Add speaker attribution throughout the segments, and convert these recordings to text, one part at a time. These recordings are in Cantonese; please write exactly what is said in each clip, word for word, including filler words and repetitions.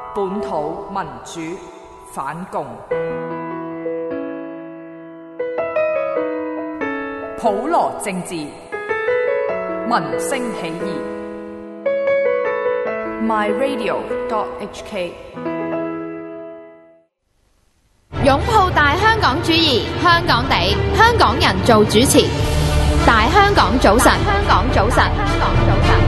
Speaker 1: 本土民主反共，普羅政治，民聲起義。My Radio dot H K
Speaker 2: 擁抱大香港主義，香港地，香港人做主持。大香港早晨，香港早晨，香港早晨。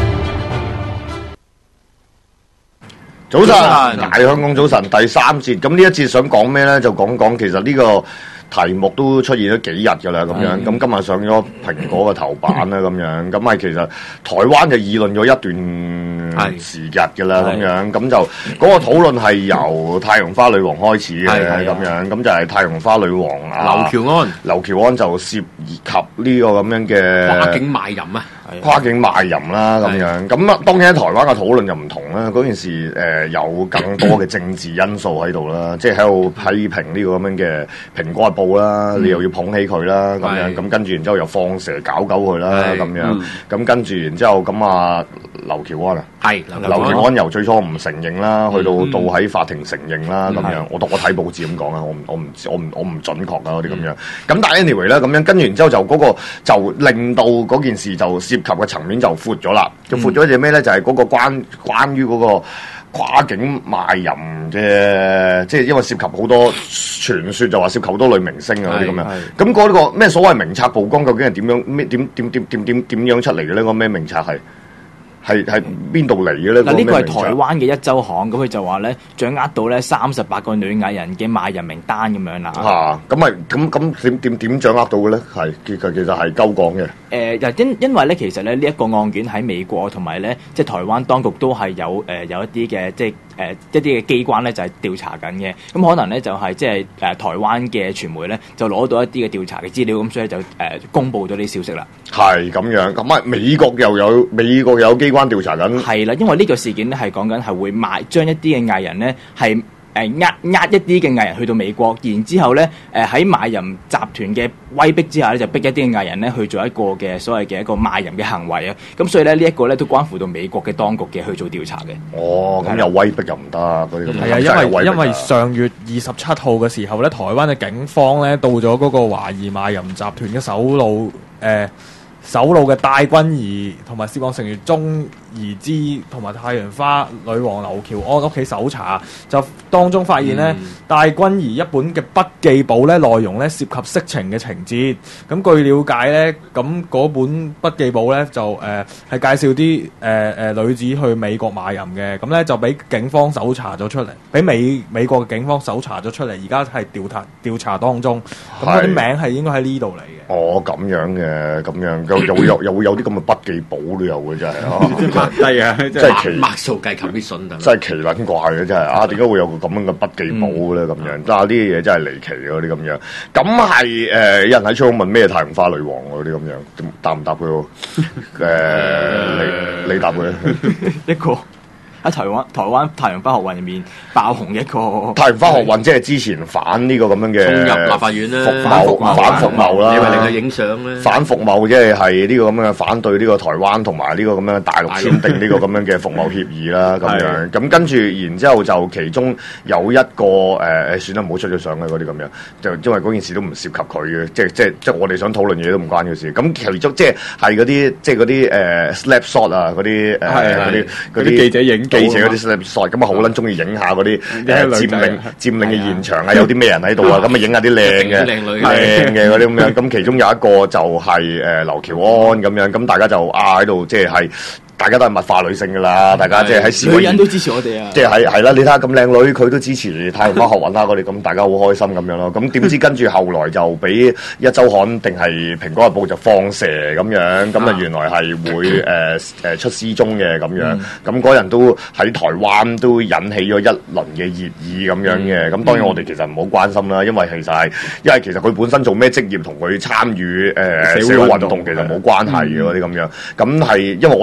Speaker 3: 早晨，大香港早晨第三節。咁呢一節想講咩咧？就講講其實呢個題目都出現咗幾日㗎啦，咁樣。咁今日上咗蘋果嘅頭版啦，咁樣。咁係其實台灣就議論咗一段時日㗎啦，咁樣。咁就嗰個討論係由太陽花女王開始嘅，咁樣。咁就係太陽花女王啊，
Speaker 4: 劉喬安，
Speaker 3: 劉喬安就涉及呢個咁樣嘅
Speaker 4: 跨境賣淫啊！
Speaker 3: 跨境賣淫啦，咁樣。咁啊，當然喺台灣嘅討論就唔同啦。嗰件事誒、呃、有更多嘅政治因素喺度啦，即係喺度批評呢個咁樣嘅《蘋果日報》啦，嗯、你又要捧起佢啦，咁樣。咁跟住然之後又放蛇搞鳩佢啦，咁樣。咁、嗯、跟住然之後咁啊，劉喬安啊，係劉喬安由最初唔承認啦，去到、嗯、到喺法庭承認啦，咁、嗯、樣。我讀我睇報紙咁講啊，我唔我唔我唔我唔準確啊嗰啲咁樣。咁、嗯、但係 anyway 咧，咁樣跟住然之後就嗰、那個就令到嗰件事就涉及嘅層面就闊咗啦，就闊咗隻咩咧？就係、是、嗰個關關於嗰個跨境賣淫嘅，即係因為涉及好多傳說，就話涉及好多女明星啊嗰啲咁樣。咁嗰、那個咩所謂名冊曝光，究竟係點樣咩點點點點點點樣出嚟嘅咧？嗰個咩名冊係？係係邊度嚟嘅咧？
Speaker 5: 嗱，呢個係台灣嘅一週刊，咁佢就話咧，掌握到咧三十八個女藝人嘅賣淫名單咁樣啦。
Speaker 3: 嚇，咁咪咁咁點點點掌握到嘅咧？係其實其實係鳩講嘅。
Speaker 5: 誒，又因因為咧，其實咧呢一個案件喺美國同埋咧，即係台灣當局都係有誒、呃、有一啲嘅即係誒、呃、一啲嘅機關咧就係調查緊嘅。咁可能咧就係即係誒台灣嘅傳媒咧就攞到一啲嘅調查嘅資料，咁所以就誒、呃、公佈咗啲消息啦。係
Speaker 3: 咁樣，咁啊美國又有美國有機關調查緊。
Speaker 5: 係啦，因為呢個事件咧係講緊係會賣將一啲嘅藝人咧係誒呃呃一啲嘅藝人去到美國，然之後咧誒喺賣淫集團嘅威逼之下咧就逼一啲嘅藝人咧去做一個嘅所謂嘅一個賣淫嘅行為啊，咁所以咧呢一個咧都關乎到美國嘅當局嘅去做調查嘅。
Speaker 3: 哦，咁又威逼又唔得嗰啲咁。
Speaker 6: 係啊，因為因為上月二十七號嘅時候咧，台灣嘅警方咧到咗嗰個懷疑賣淫集團嘅首腦誒。呃首腦嘅戴君儀同埋涉案成員鍾怡之同埋太陽花女王劉喬安屋企搜查，就當中發現咧、嗯、戴君儀一本嘅筆記簿咧內容咧涉及色情嘅情節。咁據了解咧，咁嗰本筆記簿咧就誒係、呃、介紹啲誒誒女子去美國賣淫嘅。咁咧就俾警方搜查咗出嚟，俾美美國嘅警方搜查咗出嚟，而家係調查調查當中。咁嗰啲名係應該喺呢度嚟嘅。
Speaker 3: 哦，咁樣嘅，咁樣又又會有又會有啲咁嘅筆記簿都有嘅，真係啊！
Speaker 4: 係啊，
Speaker 3: 真係奇
Speaker 4: 墨數計及必信，真
Speaker 3: 係奇撚怪嘅，真係啊！點解會有個咁樣嘅筆記簿咧？咁、嗯、樣，但係呢啲嘢真係離奇嗰啲咁樣。咁係誒，有人喺窗問咩太陽花女王嗰啲咁樣，答唔答佢？誒、呃，你你答佢
Speaker 5: 一個。喺台灣台灣太陽花學運入面爆紅一個
Speaker 3: 太陽花學運，即係之前反呢個咁樣嘅
Speaker 4: 衝入立法院啦，
Speaker 3: 反服貿反服貿啦，
Speaker 4: 你咪令佢影相咧。
Speaker 3: 反服貿即係係呢個咁樣嘅反對呢個台灣同埋呢個咁樣大陸簽訂呢個咁樣嘅服貿協議啦，咁樣咁跟住然之後就其中有一個誒誒、呃，算啦，唔好出咗相嘅嗰啲咁樣，就因為嗰件事都唔涉及佢嘅，即係即係即係我哋想討論嘢都唔關佢事。咁其中即係係嗰啲即係嗰啲誒 snapshot 啊，嗰啲誒嗰啲嗰啲記者影。記者嗰啲 snapshot 咁啊，好撚中意影下嗰啲誒佔領佔領嘅現場啊，有啲咩人喺度啊，咁啊影下啲靚嘅靚女靚嘅嗰啲咁樣。咁其中有一個就係誒劉喬安咁樣，咁大家就啊喺度即係係。大家都係物化女性噶啦，大家即係喺示威，
Speaker 5: 女人都支持我哋啊！
Speaker 3: 即係係係啦，你睇下咁靚女，佢都支持太陽花學運啦，我哋咁大家好開心咁樣咯。咁點知跟住後來就俾一週刊定係蘋果日報就放蛇咁樣，咁啊原來係會誒誒、呃、出失蹤嘅咁樣。咁嗰人都喺台灣都引起咗一輪嘅熱議咁樣嘅。咁、嗯、當然我哋其實唔好關心啦，因為其實係因為其實佢本身做咩職業同佢參與誒社會運動其實冇關係嘅嗰啲咁樣。咁係因為我哋都呼籲。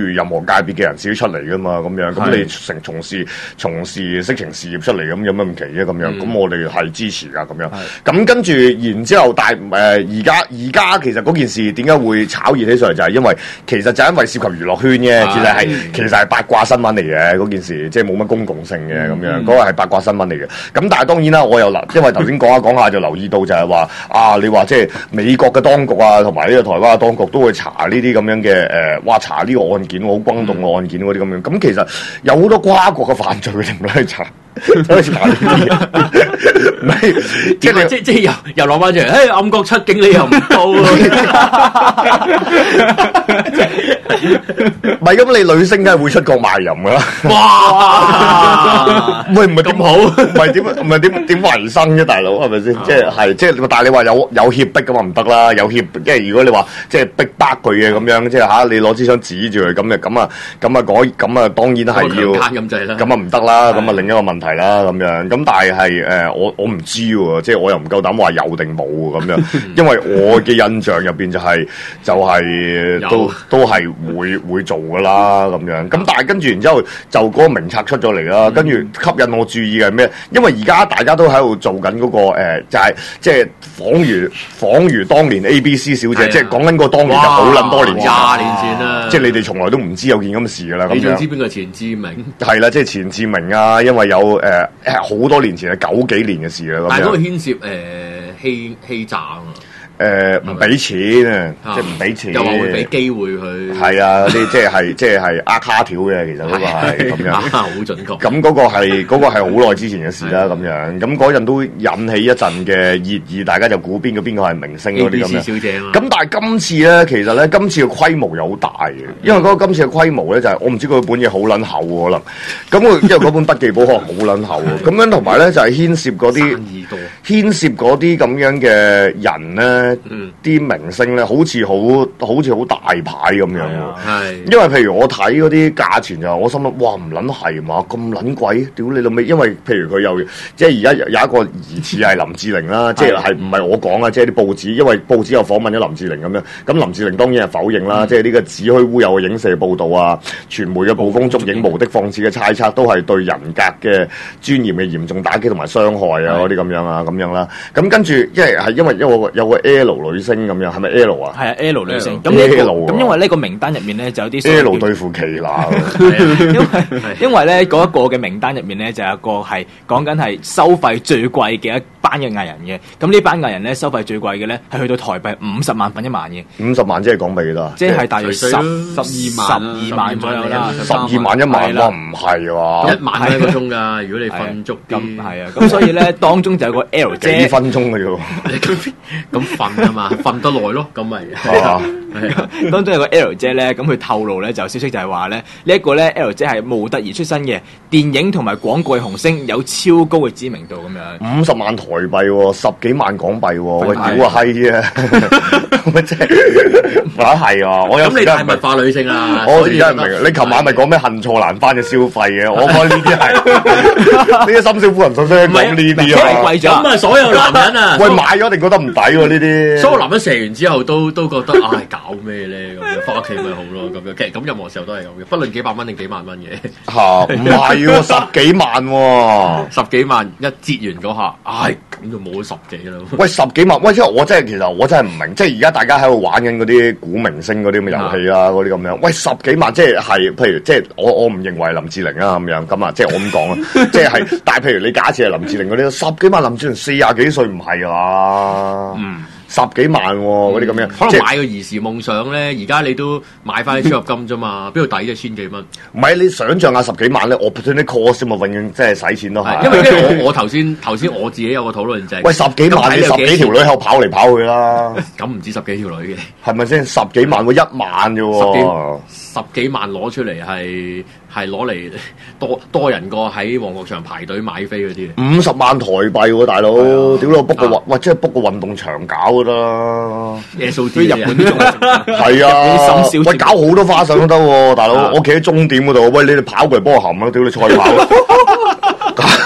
Speaker 3: 任何界別嘅人士都出嚟噶嘛，咁樣咁你成從事從事色情事業出嚟，咁有乜唔奇啫？咁樣咁、嗯、我哋係支持噶，咁樣咁跟住然之後，但係誒而家而家其實嗰件事點解會炒熱起上嚟，就係因為其實就因為涉及娛樂圈嘅，其實係其實係八卦新聞嚟嘅嗰件事，即係冇乜公共性嘅咁樣，嗰、嗯、個係八卦新聞嚟嘅。咁但係當然啦，我又留，因為頭先講下講下就留意到就係話啊，你話即係美國嘅當局啊，同埋呢個台灣嘅當局都會查呢啲咁樣嘅誒，哇、呃、查呢個案件好轟動嘅案件嗰啲咁樣。咁其實有好多跨國嘅犯罪佢哋唔去查。所以查呢啲嘢，唔係即係即即又又攞翻出嚟，誒暗角七警你又唔到咯，唔係咁你女星梗係會出國賣淫噶啦，哇！喂唔係咁好，唔係點唔係點點維生啫，大佬係咪先？即係係即係，但係你話有有脅迫咁啊唔得啦，有脅，即係如果你話即係逼迫佢嘅咁樣，即係吓你攞支槍指住佢咁嘅咁啊咁啊嗰咁啊當然係要咁滯啦，咁啊唔得啦，咁啊另一個問題。係啦咁樣，咁但係係誒，我我唔知喎，即係我又唔夠膽話有定冇咁樣，因為我嘅印象入邊就係、是、就係、是、都都係會會做噶啦咁樣，咁但係跟住然之後就嗰個名冊出咗嚟啦，跟住吸引我注意嘅係咩？因為而家大家都喺度做緊嗰、那個誒、呃，就係即係仿如仿如當年 A B C 小姐，即係講緊個當年就好撚多年前，廿年前啦，即係你哋從來都唔知有件咁嘅事噶啦。你仲知邊個錢志明？係啦，即係錢志明啊，因為有。誒誒好多年前係九幾年嘅事啦，但係嗰個牽涉誒、呃、欺欺詐啊！誒唔俾錢啊，即係唔俾錢，又話會俾機會佢。係啊，啲即係係即係係呃卡條嘅，其實嗰個係咁樣。好準確。咁嗰個係嗰個係好耐之前嘅事啦，咁樣。咁嗰陣都引起一陣嘅熱議，大家就估邊個邊個係明星嗰啲咁樣。A B C 小姐啊。咁但係今次咧，其實咧今次嘅規模又好大嘅，因為嗰個今次嘅規模咧就係我唔知佢本嘢好撚厚可能。咁我因為嗰本筆記簿可能好撚厚，咁樣同埋咧就係牽涉嗰啲牽涉嗰啲咁樣嘅人咧。嗯，啲明星咧好似好好似好大牌咁樣喎，係，因為譬如我睇嗰啲價錢就，我心諗哇唔撚係嘛，咁撚貴，屌你老味！因為譬如佢又即係而家有一個疑似係林志玲啦，即係係唔係我講啊，即係啲報紙，因為報紙又訪問咗林志玲咁樣，咁林志玲當然係否認啦，嗯、即係呢個子虛烏有嘅影射報導啊，傳媒嘅捕風捉影、無的放矢嘅猜測，都係對人格嘅尊嚴嘅嚴重打擊同埋傷害啊嗰啲咁樣啊咁樣啦，咁跟住因為係因為有個有個 L 女星咁樣，係咪 L 啊？係啊 ，L 女星。咁呢個咁因為呢個名單入面咧就有啲 L 對付奇娜，因為因為咧嗰一個嘅名單入面咧就有一個係講緊係收費最貴嘅一班嘅藝人嘅。咁呢班藝人咧收費最貴嘅咧係去到台幣五十萬份一晚嘅。五十萬即係港幣幾多？即係大約十十二萬十二萬左右啦。十二萬一晚哇，唔係喎，一晚一個鐘㗎。如果你瞓足啲，係啊。咁所以咧當中就有個 L 姐幾分鐘嘅啫喎。咁瞓啊嘛，瞓得耐咯，咁咪係啊。當中有個 L 姐咧，咁佢透露咧就消息就係話咧，呢一個咧 L 姐係模特兒出身嘅，電影同埋廣告嘅紅星，有超高嘅知名度咁樣。五十萬台幣喎，十幾萬港幣喎，喂屌啊閪啊！乜即係話係啊？我有咁你係物化女性啊？我而家唔明，你琴晚咪講咩恨錯難返嘅消費嘅？我覺得呢啲係呢啲深宵夫人信息講呢啲啊，貴咗咁啊！所有男人啊，喂買咗定覺得唔抵喎呢啲？所有男人射完之後都都覺得唉搞咩咧咁樣，翻屋企咪好咯咁樣。其實咁任何時候都係咁嘅，不論幾百蚊定幾萬蚊嘅嚇，唔係喎十幾萬喎，十幾萬一折完嗰下，唉咁就冇咗十幾啦。喂十幾萬，喂即係我真係其實我真係唔明，即係而家大家喺度玩緊嗰啲估明星嗰啲咁嘅遊戲啦，嗰啲咁樣。喂十幾萬即係係譬如即係我我唔認為林志玲啊咁樣咁啊，即係我咁講啊，即係係但係譬如你假設係林志玲嗰啲十幾萬，林志玲四廿幾歲唔係啊？嗯。十幾萬嗰啲咁樣，可能買個兒時夢想咧，而家你都買翻啲超合金啫嘛，邊度抵啫千幾蚊？唔係你想象下十幾萬咧，我 opportunity cost 嘛，永遠即係使錢都係。因為因為我我頭先頭先我自己有個討論就係，喂十幾萬你十幾條女喺度跑嚟跑去啦，咁唔止十幾條女嘅，係咪先？十幾萬喎一萬啫喎，十幾十幾萬攞出嚟係係攞嚟多多人過喺旺角場排隊買飛嗰啲。五十萬台幣喎大佬，屌你 book 個運，喂即係 book 個運動場搞。啦，耶穌啲日本啲仲係啊，喂搞好多花相都得喎，大佬，我企喺終點嗰度，喂你哋跑過嚟幫我含啊，屌你賽跑。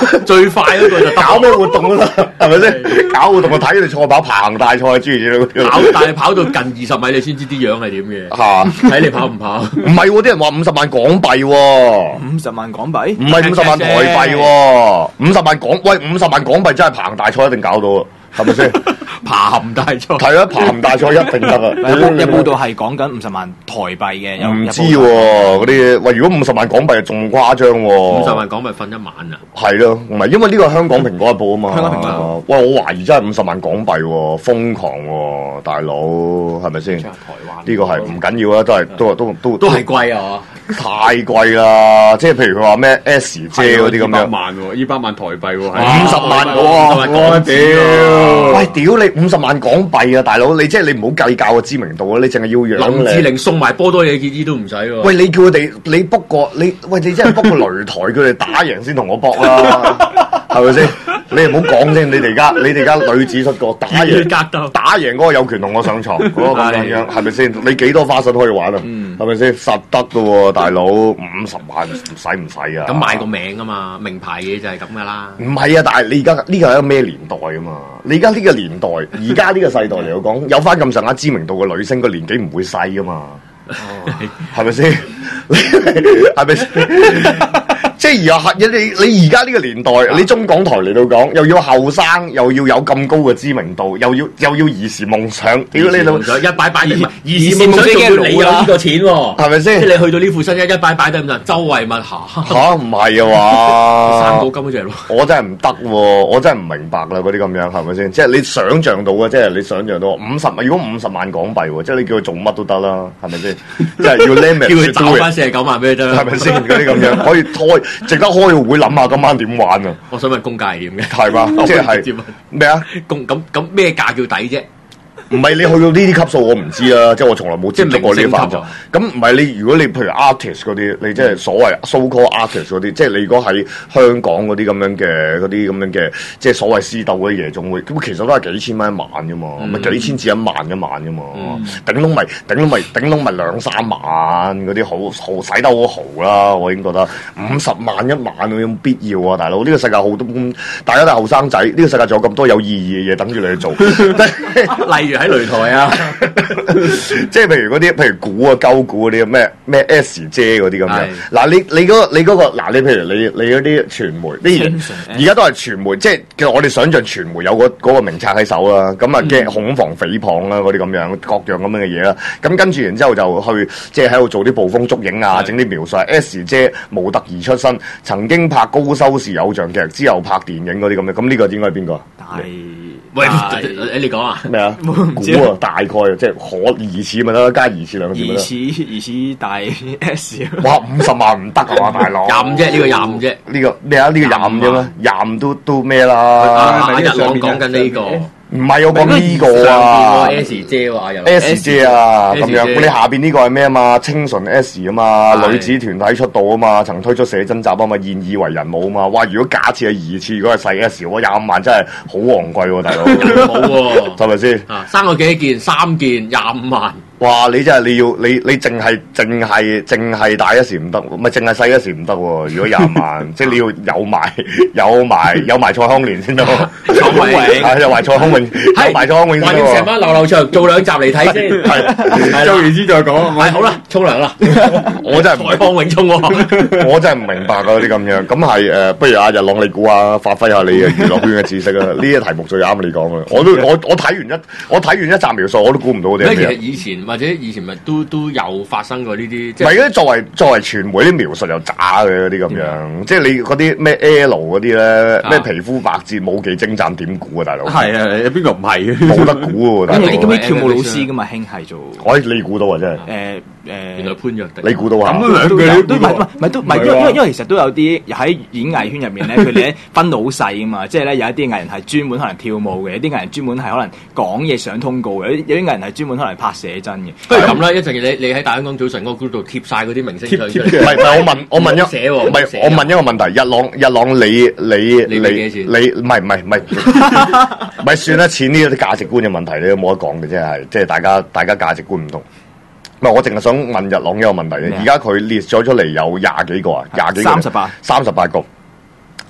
Speaker 4: 最快嗰個就
Speaker 3: 搞咩活動都得，係咪先？搞活動我睇佢哋賽跑棚大賽諸如此類嗰啲
Speaker 4: 跑，但係跑到近二十米，你先知啲樣係點嘅。
Speaker 3: 嚇，
Speaker 4: 睇你跑唔跑？
Speaker 3: 唔係喎，啲人話五十萬港幣喎，
Speaker 5: 五十萬港幣，
Speaker 3: 唔係五十萬台幣喎，五十萬港喂五十萬港幣真係棚大賽一定搞到啊，係咪先？
Speaker 4: 爬冚大賽
Speaker 3: 係啊，爬冚大賽一定得啊！
Speaker 5: 有有報道係講緊五十萬台幣嘅，有
Speaker 3: 唔知喎嗰啲喂，如果五十萬港幣仲誇張喎，
Speaker 4: 五十萬港幣瞓一晚啊！
Speaker 3: 係咯，唔係因為呢個係香港蘋果日報啊嘛，
Speaker 5: 香港蘋果日報
Speaker 3: 喂，我懷疑真係五十萬港幣喎，瘋狂喎，大佬係咪先？
Speaker 5: 台灣
Speaker 3: 呢個係唔緊要啊，都係都都都
Speaker 4: 都係貴啊！
Speaker 3: 太貴啦！即係譬如佢話咩 S 姐嗰啲咁樣，
Speaker 7: 二百萬喎，二百萬台幣喎，
Speaker 3: 五十萬
Speaker 4: 哇
Speaker 3: 喎，我
Speaker 4: 屌！
Speaker 3: 喂，屌你五十萬港幣啊，大佬！你即係你唔好計較個知名度啊，你淨係要養
Speaker 4: 林志
Speaker 3: 你。
Speaker 4: 玲送埋波多野結衣都唔使喎。
Speaker 3: 喂，你叫佢哋你 book 個你，喂你真係 book 個擂台，佢哋打贏先同我搏啦，係咪先？你唔好講先，你哋而家你哋而家女子出過打贏
Speaker 4: 格鬥
Speaker 3: 打贏嗰個有權同我上床嗰個咁樣樣，係咪先？你幾多花臣可以玩啊？係咪先？實得噶喎，大佬五十萬使唔使啊？
Speaker 4: 咁買個名啊嘛，名牌嘢就係咁噶啦。
Speaker 3: 唔係啊，但係你而家呢個係一個咩年代啊嘛？你而家呢個年代，而家呢個世代嚟講，有翻咁上下知名度嘅女星，個年紀唔會細噶嘛？係咪先？係咪先？即係而家你你而家呢個年代，你中港台嚟到講，又要後生，又要有咁高嘅知名度，又要又要兒時夢想，屌你老！
Speaker 4: 一擺擺二
Speaker 5: 兒
Speaker 4: 時
Speaker 5: 時夢想
Speaker 4: 仲要你有呢個錢喎，
Speaker 3: 係咪先
Speaker 4: 即係你去到呢副身一一擺擺得咁就周圍問下
Speaker 3: 嚇唔係啊
Speaker 4: 三
Speaker 3: 嘛？
Speaker 4: 個金嗰隻咯。
Speaker 3: 我真係唔得喎，我真係唔明白啦嗰啲咁樣係咪先？即係你想像到嘅，即係你想像到五十萬，如果五十萬港幣喎，即係你叫佢做乜都得啦，係咪先？即係要 limit
Speaker 4: 叫佢找翻四十九萬俾佢得啦，
Speaker 3: 係咪先？嗰啲咁樣可以開，值得開個會諗下今晚點玩啊？
Speaker 4: 我想問公價係點嘅？
Speaker 3: 係嘛？即係
Speaker 4: 直接問
Speaker 3: 咩啊？
Speaker 4: 公咁咁咩價叫抵啫？
Speaker 3: 唔係你去到呢啲級數，我唔知啊，即係我從來冇接觸過呢啲範疇。咁唔係你，如果你譬如 artist 嗰啲，你即係所謂 so called artist 嗰啲，即係你如果喺香港嗰啲咁樣嘅嗰啲咁樣嘅，即係所謂私鬥嗰啲夜總會，咁其實都係幾千蚊一晚啫嘛，咪、嗯、幾千至一萬一晚啫嘛，頂籠咪頂籠咪頂籠咪兩三萬嗰啲好好使得好豪啦，我已經覺得五十萬一晚有冇必要啊，大佬？呢、呢個世界好多，大家都係後生仔，呢、呢個世界仲有咁多有意義嘅嘢等住你去做，
Speaker 4: 例如。喺擂台啊，
Speaker 3: 即係譬如嗰啲，譬如股啊、鳩股嗰啲咩咩 S 姐嗰啲咁樣。嗱，你你嗰個你嗰個嗱，你譬如你你嗰啲傳媒，呢而家都係傳媒，即係其實我哋想象傳媒有個嗰個名冊喺手啦，咁啊驚恐防誹謗啦，嗰啲咁樣各樣咁樣嘅嘢啦。咁跟住然之後就去即係喺度做啲捕風捉影啊，整啲描述。S 姐模特兒出身，曾經拍高收視偶像劇，之後拍電影嗰啲咁樣。咁呢個應該係邊個啊？
Speaker 4: 喂，你你講啊？
Speaker 3: 咩啊？估啊，大概即係可疑似咪得，加疑似兩個字咪得。
Speaker 5: 疑似疑似大 S。
Speaker 3: 哇！五十萬唔得啊嘛，大佬。
Speaker 4: 廿五啫，呢個廿五啫。
Speaker 3: 呢個咩啊？呢個廿五啫咩？廿五都都咩啦？
Speaker 4: 阿日朗講緊呢個。
Speaker 3: 唔係我講呢個啊
Speaker 4: ，S 姐喎，又
Speaker 3: S 姐啊咁樣。你下邊呢個係咩啊嘛？清純 S 啊嘛，女子團體出道啊嘛，曾推出寫真集啊嘛，現已為人母啊嘛。哇！如果假設係疑似，如果係細 S，我廿五萬真係好昂貴喎，大佬。
Speaker 4: 冇喎，
Speaker 3: 係咪先？
Speaker 4: 啊，三個幾件，三件廿五萬。
Speaker 3: 哇！你真係你要你你淨係淨係淨係大一時唔得，唔係淨係細一時唔得喎。如果廿萬，即係你要有埋有埋有埋蔡康年先得。
Speaker 4: 蔡康永
Speaker 3: 係有埋蔡康永，有埋蔡康永先得。
Speaker 4: 話要成班流流長做兩集嚟睇先，
Speaker 3: 係
Speaker 7: 做完先再講。
Speaker 4: 係好啦，沖涼啦。
Speaker 3: 我真係
Speaker 4: 蔡康永沖喎，
Speaker 3: 我真係唔明白啊！啲咁樣咁係誒，不如阿日朗你估下，發揮下你嘅娛樂圈嘅知識啊！呢啲題目最啱你講啊！我都我我睇完一我睇完一集描述，我都估唔到嗰啲咩。
Speaker 4: 其實以前或者以前咪都都有發生過呢啲，
Speaker 3: 唔係嗰啲作為作為傳媒啲描述又渣嘅嗰啲咁樣，嗯、即係你嗰啲咩 L 嗰啲咧，咩、啊、皮膚白皙武技精湛點估啊，大佬？係
Speaker 7: 啊，有邊個唔係
Speaker 3: 冇得估喎，大佬。
Speaker 5: 咁啲跳舞老師噶嘛，興係做。
Speaker 3: 我你估到啊，真係。誒誒、
Speaker 5: 呃，
Speaker 4: 原來潘若迪，
Speaker 3: 你估到啊？
Speaker 5: 咁兩句都唔係唔係都唔係，因為因為其實都有啲喺演藝圈入面咧，佢哋咧分到好細噶嘛，即係咧有一啲藝人係專門可能跳舞嘅，有啲藝人專門係可能講嘢上通告嘅，有啲有啲藝人係專門可能拍寫真嘅。
Speaker 4: 不如咁啦，一陣你你喺大香港早晨嗰個 group 度貼晒嗰啲明星相出嚟。
Speaker 3: 唔係唔係，我問我問一
Speaker 4: 寫喎，
Speaker 3: 唔係我問一個問題，日朗日朗你你
Speaker 4: 你你
Speaker 3: 你唔係唔係唔係唔係算啦，錢呢啲價值觀嘅問題你都冇得講嘅，即係即係大家大家價值觀唔同。唔係，我淨係想問日朗一個問題啫。而家佢列咗出嚟有廿幾個啊，廿幾個，
Speaker 5: 三十八，
Speaker 3: 三十八個。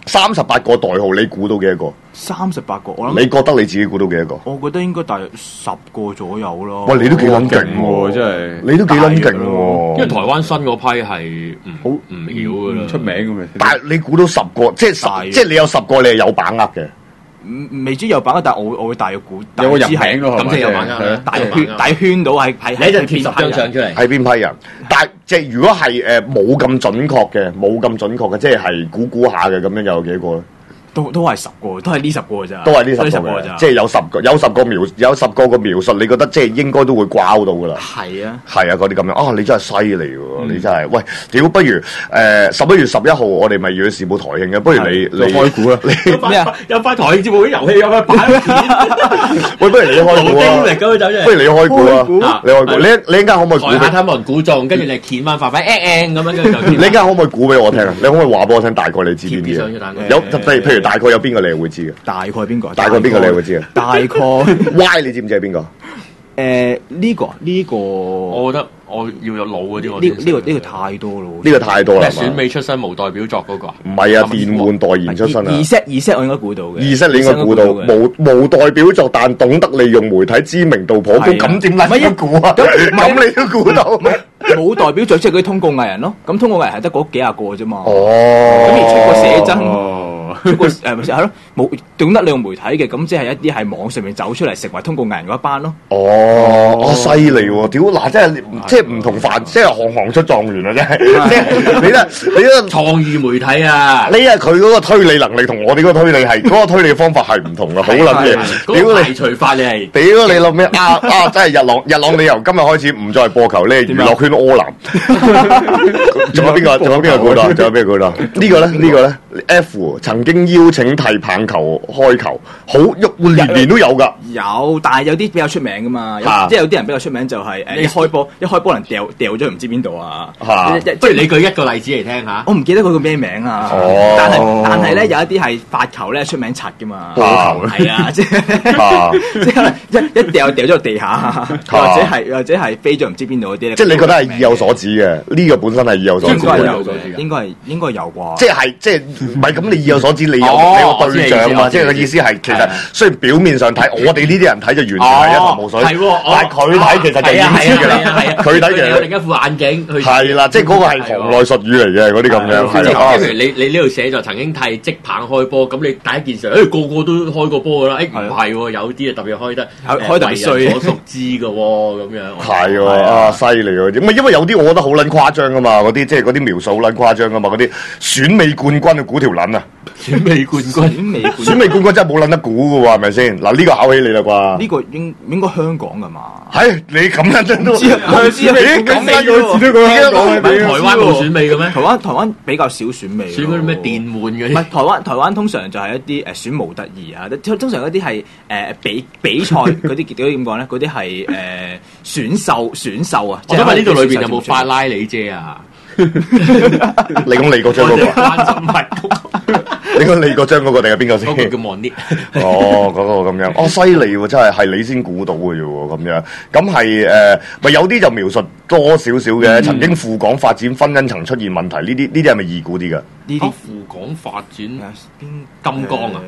Speaker 3: 三十八個代號，你估到幾多個？
Speaker 5: 三十八個，我諗
Speaker 3: 你覺得你自己估到幾多個？
Speaker 5: 我覺得應該大約十個左右咯。
Speaker 3: 喂，你都幾撚勁
Speaker 7: 喎，真係
Speaker 3: 你都幾撚勁喎！
Speaker 4: 因為台灣新嗰批係唔好唔曉噶啦，
Speaker 7: 出名咁樣。
Speaker 3: 但係你估到十個，即係十，即係你有十個，你係有把握嘅。
Speaker 5: 唔未知有把握，但係我會我會大約估，
Speaker 7: 有個人名咯，
Speaker 4: 咁即係有把握，
Speaker 5: 大圈大圈到係係
Speaker 4: 你一陣貼十張相出嚟，
Speaker 3: 係邊批人？但係即係如果係誒冇咁準確嘅，冇咁準確嘅，即係係估估下嘅咁樣，有幾個咧？
Speaker 5: 都都係十個，都係呢十個咋？
Speaker 3: 都係呢十個嘅，即係有十個，有十個描，有十個個描述，你覺得即係應該都會掛到噶啦。
Speaker 5: 係啊，
Speaker 3: 係啊，嗰啲咁樣啊，你真係犀利喎！你真係，喂，屌，不如誒十一月十一號，我哋咪要去事務台慶嘅，不如你你開估啦，你
Speaker 5: 咩啊？
Speaker 4: 有塊台慶節目啲遊戲有塊擺片，
Speaker 3: 喂，不如你開估啊！
Speaker 4: 咁走出
Speaker 3: 不如你開估啊！你開估，你你一陣間可唔可以估？
Speaker 4: 台下睇冇人估中，跟住你鉗翻塊塊誒誒咁樣，跟住就
Speaker 3: 你一陣間可唔可以估俾我聽啊？你可唔可以話俾我聽大概你知邊啲嘢？有譬如譬如大概有邊個你會知嘅？
Speaker 5: 大概邊個？
Speaker 3: 大概邊個你會知嘅？
Speaker 5: 大概
Speaker 3: Y 你知唔知係邊個？
Speaker 5: 誒呢個呢個，
Speaker 4: 我覺得我要有腦嗰啲。
Speaker 5: 呢呢個呢個太多咯。
Speaker 3: 呢個太多啦。
Speaker 4: 選美出身無代表作嗰個啊？
Speaker 3: 唔係啊，電玩代言出身啊。
Speaker 5: 二 set 二 set 我應該估到嘅。
Speaker 3: 二 set 你應該估到，無無代表作，但懂得利用媒體知名度頗高，咁點撚樣估啊？咁你都估到？
Speaker 5: 冇代表作即係嗰啲通告藝人咯。咁通告藝人係得嗰幾廿個啫嘛。
Speaker 3: 哦。
Speaker 5: 咁而出過寫真。出過誒咪係咯，冇懂得利用媒體嘅，咁即係一啲係網上面走出嚟成為通告藝人嗰一班咯。
Speaker 3: 哦，我犀利喎！屌嗱，真係即係唔同範，即係行行出狀元啊！真係，即係你咧，你咧
Speaker 4: 創意媒體啊！
Speaker 3: 你係佢嗰個推理能力同我哋嗰個推理係嗰個推理方法係唔同嘅，好撚嘢！屌你
Speaker 4: 排除法你係，
Speaker 3: 屌你諗咩啊啊！真係日朗日朗，你由今日開始唔再播球咧，娛樂圈柯南。仲有邊個？仲有邊個估到？仲有邊個估到？呢個咧？呢個咧 ？F 曾經邀請替棒球開球，好年年都有㗎。
Speaker 5: 有，但係有啲比較出名噶嘛，即係有啲人比較出名就係誒一開波一開波能掉掉咗唔知邊度啊！
Speaker 4: 不如你舉一個例子嚟聽下。
Speaker 5: 我唔記得佢個咩名啊！但係但係咧有一啲係發球咧出名柒噶嘛，波球係啊，即係即係一一掉掉咗落地下，或者係或者係飛咗唔知邊度嗰啲咧。
Speaker 3: 即係你覺得係意有所指嘅？呢個本身係意有所指。
Speaker 5: 應該有嘅，應該係應該有啩。
Speaker 3: 即係即係唔係咁？你意有所指，你有你個對象啊嘛？即係個意思係其實雖然表面上睇，我哋呢啲人睇就完全係一頭霧水。係喎，但係佢睇其實就已經知㗎啦。佢睇其實
Speaker 4: 另一副眼鏡去。
Speaker 3: 係啦，即係嗰個係行內術語嚟嘅嗰啲咁樣。係啊，
Speaker 4: 譬如你你呢度寫就曾經替職棒開波，咁你第一件事，誒個個都開過波㗎啦。誒唔係喎，有啲啊特別開得
Speaker 5: 開特別衰，
Speaker 4: 所熟知㗎喎，咁樣。
Speaker 3: 係喎，啊犀利喎！唔係因為有啲我覺得好撚誇張㗎嘛，嗰啲即係嗰啲描述好撚誇張㗎嘛，嗰啲選美冠軍嘅估條撚啊！
Speaker 4: 選美冠軍，選美冠軍，
Speaker 3: 選美冠軍真係冇撚得估嘅喎，係咪先？嗱呢個考起你啦啩？
Speaker 5: 呢個應應該香港㗎嘛？
Speaker 3: 係你咁樣真都
Speaker 5: 知啊？知啊？
Speaker 3: 咁樣都知道香港係
Speaker 4: 台灣冇選美嘅咩？
Speaker 5: 台灣台灣比較少選美，
Speaker 4: 選嗰啲咩電玩嗰啲。
Speaker 5: 唔係台灣台灣通常就係一啲誒選模特兒啊，通常嗰啲係誒比比賽嗰啲嗰啲點講咧？嗰啲係誒選秀選秀啊！
Speaker 4: 我想問呢度裏邊有冇法拉利姐啊？
Speaker 3: 你講李國章嗰個？你講李國章嗰個定係邊個先？
Speaker 4: 嗰個叫 Monique。
Speaker 3: 哦，嗰個咁樣，哦犀利喎，真係係你先估到嘅啫喎，咁樣，咁係誒，咪有啲就描述多少少嘅，曾經赴港發展，婚姻曾出現問題，呢啲呢啲係咪易估啲㗎？
Speaker 5: 呢啲
Speaker 4: 赴港發展邊金剛啊？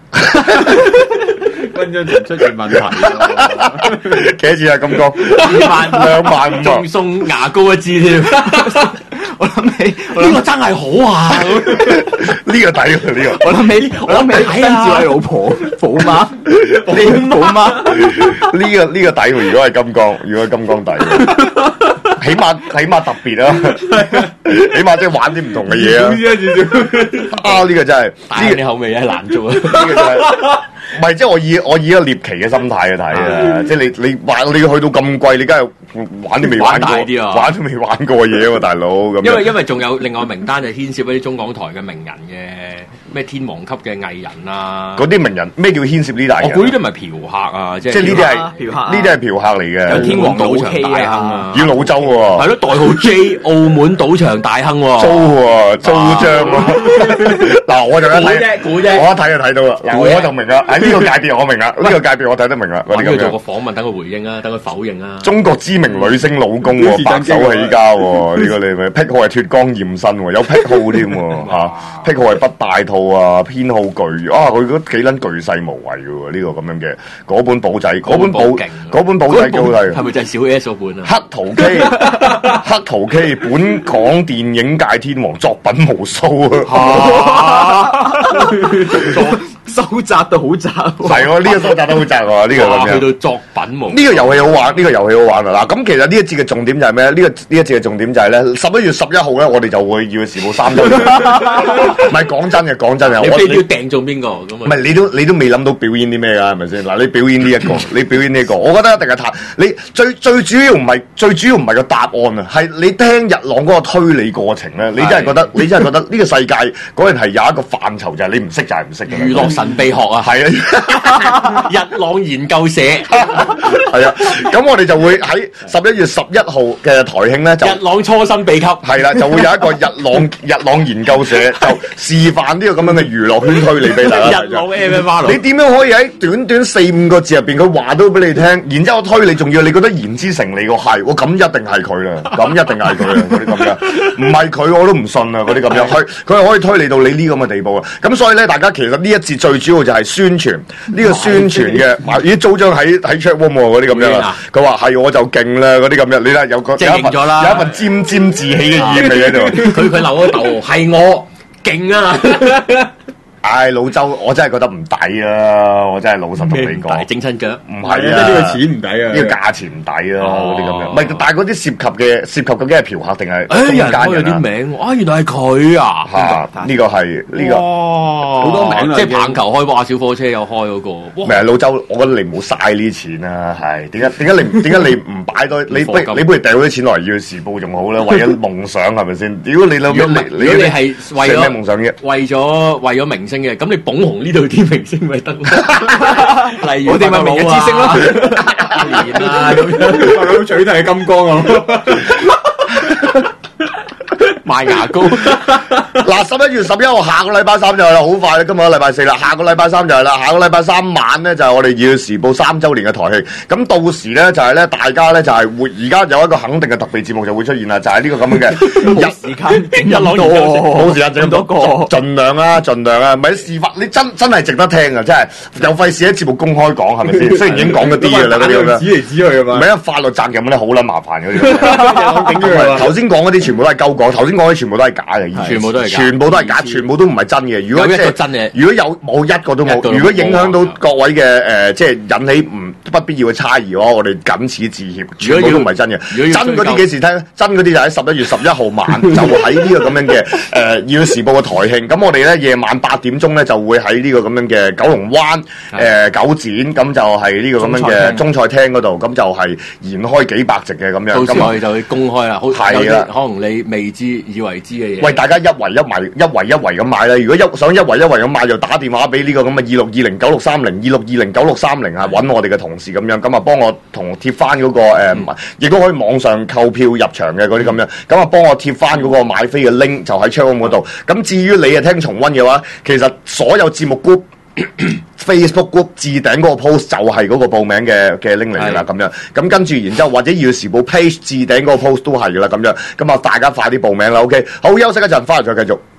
Speaker 7: 婚姻曾出現問題，
Speaker 3: 幾多錢啊？金剛
Speaker 4: 二萬
Speaker 3: 兩萬五，
Speaker 4: 仲送牙膏一支添。
Speaker 5: 我諗起
Speaker 4: 呢個真係好啊！
Speaker 3: 呢個抵喎，呢個
Speaker 5: 我諗起我諗起曾志偉老婆寶媽，你寶媽
Speaker 3: 呢個呢個抵喎。如果係金剛，如果係金剛抵，起碼起碼特別啊！起碼即係玩啲唔同嘅嘢啊！啊呢個真係
Speaker 4: 呢個口味係難做啊！
Speaker 3: 呢個真係。唔係，即係我以我以一個獵奇嘅心態去睇啊！即係你你玩你去到咁貴，你梗係玩啲未玩過，
Speaker 4: 玩啲啊，
Speaker 3: 玩啲未玩過嘅嘢喎，大佬咁。
Speaker 4: 因為因為仲有另外名單就牽涉一啲中港台嘅名人嘅，咩天王級嘅藝人啊。
Speaker 3: 嗰啲名人咩叫牽涉呢大人？
Speaker 4: 我估呢啲咪嫖客啊，即係
Speaker 3: 即係呢啲係
Speaker 5: 嫖客，
Speaker 3: 呢啲係嫖客嚟嘅。
Speaker 5: 有天王
Speaker 4: 賭場大亨啊，
Speaker 3: 要老周喎。
Speaker 4: 係咯，代號 J 澳門賭場大亨喎。
Speaker 3: 租喎，租張喎。嗱，我就一睇，
Speaker 4: 估啫，估啫。
Speaker 3: 我一睇就睇到啦。嗱，我就明啦。 喺呢個界別我明啦，呢個界別我睇得明啦。嗰啲咁
Speaker 4: 揾佢做個
Speaker 3: 樣。
Speaker 4: 訪問，等佢回應啊，等佢否認啊。
Speaker 3: 中國知名女星老公喎，白手起家喎，呢個你咪癖好係脫光驗身喎，有癖好添喎嚇，癖好係不戴套啊，偏好巨啊，佢嗰幾撚巨細無遺嘅喎，呢個咁樣嘅嗰本簿仔，嗰本簿嗰本簿仔幾好睇。
Speaker 4: 係咪就係小 S 嗰本啊？
Speaker 3: 黑桃 K， 黑桃 K， 本港電影界天王，作品無數啊！
Speaker 7: 收窄到好窄喎。
Speaker 3: 係喎，呢個收窄得好窄喎，呢個咁樣。
Speaker 4: 去到作品無數。
Speaker 3: 呢個遊戲好玩，呢個遊戲好玩啊！嗱，咁其實呢一節嘅重點就係咩？呢個呢一節嘅重點就係咧，十一月十一號咧，我哋就會要時報三週年。唔係講真嘅，講真嘅，我
Speaker 4: 你飛要訂中邊個咁啊？
Speaker 3: 唔係你都你都未諗到表演啲咩㗎，係咪先？嗱，你表演呢一個，你表演呢一個，我覺得一定係太你最最主要唔係最主要唔係個答案啊，係你聽日朗嗰個推理過程咧，你真係覺得你真係覺得呢個世界嗰人係有一個範疇，就係你唔識就係唔識嘅。
Speaker 4: 娛樂神秘學啊，
Speaker 3: 係啊，
Speaker 4: 日朗研究社
Speaker 3: 係啊，咁我哋就會喺十一月十一號嘅台慶咧，就
Speaker 4: 日朗初心秘笈
Speaker 3: 係啦，就會有一個日朗日朗研究社就示範呢個咁樣嘅娛樂圈推理俾大家。
Speaker 4: 日朗 M M R
Speaker 3: 你點樣可以喺短短四五個字入邊，佢話到俾你聽，然之後推理仲要你覺得言之成理個係，我咁一定係佢啦，咁一定係佢啦，嗰啲咁樣，唔係佢我都唔信啊，嗰啲咁樣，佢佢係可以推理到你呢咁嘅地步啊！咁所以咧，大家其實呢一節最主要就係宣傳呢個宣傳嘅，咦租張喺喺 chat room 嗰啲咁樣啊，佢話係我就勁啦嗰啲咁樣，你睇有個
Speaker 4: 即係認咗啦
Speaker 3: 有一份沾沾自喜嘅意味喺度。
Speaker 4: 佢佢留嗰度係我勁啊！
Speaker 3: 唉，老周，我真係覺得唔抵啊！我真係老實同你
Speaker 4: 大
Speaker 3: 講，
Speaker 4: 整親腳，
Speaker 3: 唔係
Speaker 7: 即係
Speaker 3: 啊，
Speaker 7: 呢個錢唔抵啊，
Speaker 3: 呢個價錢唔抵咯，
Speaker 4: 哦
Speaker 3: 嗰啲咁樣。唔係，但係嗰啲涉及嘅涉及究竟係嫖客定係
Speaker 4: 誒
Speaker 3: 中
Speaker 4: 人開有啲
Speaker 3: 間人啊？
Speaker 4: 名喎，啊原來係佢啊！
Speaker 3: 嚇，呢個係呢個。
Speaker 4: 哇，
Speaker 7: 好多名啦
Speaker 4: 即係
Speaker 7: 已經
Speaker 4: 棒球開哇，小火車有開嗰個，哇！
Speaker 3: 唔係啊，老周，我覺得你唔好嘥呢啲錢啦，係點解點解你點解你唔擺多？你不如
Speaker 4: 課金
Speaker 3: 你不如掉啲錢落嚟要時報仲好啦，為咗夢想係咪先？如果你諗
Speaker 4: 如果唔係
Speaker 3: 你
Speaker 4: 如果你係為咗
Speaker 3: 咩夢想嘅？
Speaker 4: 為咗為咗明星嘅，咁你捧紅呢度啲明星咪得咯？例如
Speaker 5: 我哋咪明日之星咯
Speaker 4: 阿蓮啊咁樣
Speaker 7: 發到嘴都係金剛啊！
Speaker 4: 賣牙膏。
Speaker 3: 嗱，十一月十一號下個禮拜三就係啦，好快啦，今日禮拜四啦，下個禮拜三就係啦，下個禮拜三晚咧就係我哋《要時報》三週年嘅台慶，咁到時咧就係咧大家咧就係會而家有一個肯定嘅特備節目就會出現啦，就係呢個咁樣嘅日
Speaker 5: 時間整
Speaker 4: 一朗
Speaker 5: 多，
Speaker 3: 冇時間整
Speaker 5: 多個，
Speaker 3: 盡量啊，盡量啊，唔係示範，你真真係值得聽啊，真係有費事喺節目公開講係咪先？雖然已經講咗啲嘅啦，嗰啲咁樣。
Speaker 7: 指嚟指去啊嘛
Speaker 3: 唔。係啊，法律責任咧好撚麻煩嗰啲。
Speaker 7: 頂住佢啊
Speaker 3: 頭先講嗰啲全部都係鳩講，頭先講嗰啲全部都係假嘅，以前
Speaker 4: 全部都係假
Speaker 3: 全部都係假，全部都唔係真嘅。如果
Speaker 4: 有一個
Speaker 3: 即係
Speaker 4: 真嘅
Speaker 3: 如果有冇一個都冇，
Speaker 4: 一個都冇
Speaker 3: 如果影響到各位嘅誒，即係引起唔不必要嘅差異嘅話，我哋僅此致歉，全部都唔係真嘅。
Speaker 4: 如果要
Speaker 3: 真嗰啲幾時聽？真嗰啲就喺十一月十一號晚，就喺呢個咁樣嘅誒要時報嘅台慶。咁我哋咧夜晚八點鐘咧就會喺呢個咁樣嘅九龍灣誒九展，咁就係呢個咁樣嘅中菜廳嗰度，咁就係延開幾百席嘅咁樣。
Speaker 4: 到時
Speaker 3: 咁啊
Speaker 4: 我哋就會公開啦，好
Speaker 3: 係
Speaker 4: 有
Speaker 3: 啦
Speaker 4: 啲可能你未知以為知嘅嘢。
Speaker 3: 喂，大家一圍一圍一圍一圍咁買啦！如果一想一圍一圍咁買，就打電話俾呢個咁嘅二六二零九六三零二六二零九六三零啊，揾我哋嘅同事咁樣，咁啊幫我同貼翻嗰個誒，亦都可以網上購票入場嘅嗰啲咁樣，咁啊幫我貼翻嗰個買飛嘅 link 就喺 channel 嗰度。咁至於你啊聽重溫嘅話，其實所有節目 group Facebook group 置頂嗰個 post 就係嗰個報名嘅嘅 link 嚟㗎啦，咁樣咁跟住然之後或者要時報 page 置頂嗰個 post 都係㗎啦，咁樣咁啊大家快啲報名啦，OK，好休息一陣，翻嚟再繼續。